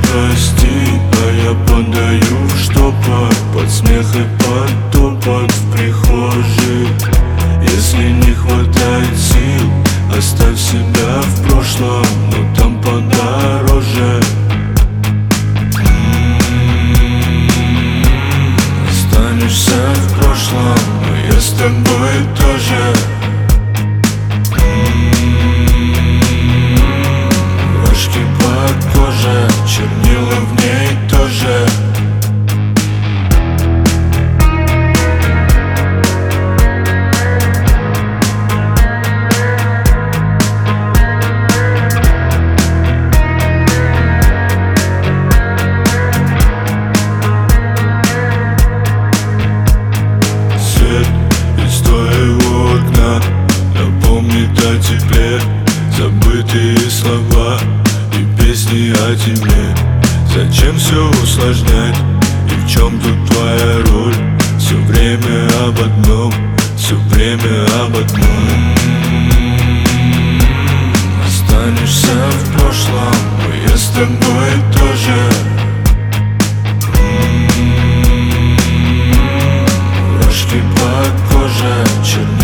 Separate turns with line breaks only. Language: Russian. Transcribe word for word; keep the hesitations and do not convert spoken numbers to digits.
прости, а я подаю в штопор под смех и под топот в прихожей. Если не хватает сил, оставь себя в прошлом, но там подороже. Останешься в прошлом, но я с тобой тоже. Мурашки по коже, чернила в ней тоже. Из твоего окна напомнит о тепле, забытые слова и песни о тебе. Зачем все усложнять? И в чем тут твоя роль? Все время об одном, все время об одном. Останешься в прошлом, но я с тобой тоже. Мурашки по коже, чернота.